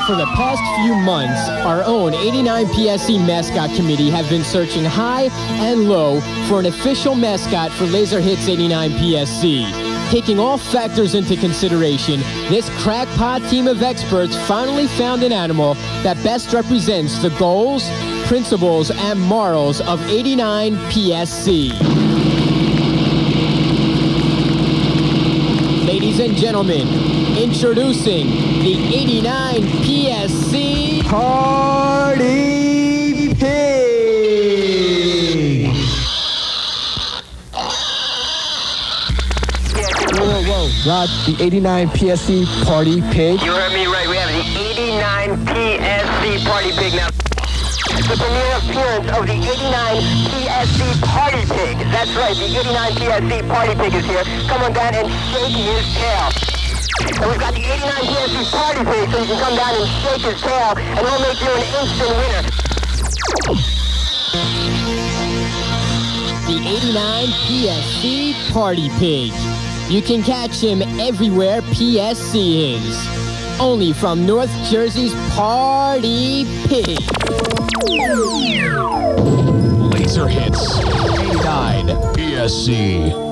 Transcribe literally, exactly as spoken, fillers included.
For the past few months, our own eighty-nine P S C mascot committee have been searching high and low for an official mascot for Laser Hits eighty-nine P S C. Taking all factors into consideration, this crackpot team of experts finally found an animal that best represents the goals, principles, and morals of eighty-nine P S C. Ladies and gentlemen, introducing the eighty-nine P S C Party Pig. Whoa, whoa, Rod, the eighty-nine P S C Party Pig. You heard me right. We have the eighty-nine P S C Party Pig now. The premiere appearance of the eighty-nine P S C Party Pig. That's right, the eighty-nine P S C Party Pig is here. Come on down and shake his tail. And we've got the eighty-nine P S C Party Pig, so you can come down and shake his tail, and we'll make you an instant winner. The eighty-nine P S C Party Pig. You can catch him everywhere P S C is. Only from North Jersey's Party Pig. Laser Hits eighty-nine P S C.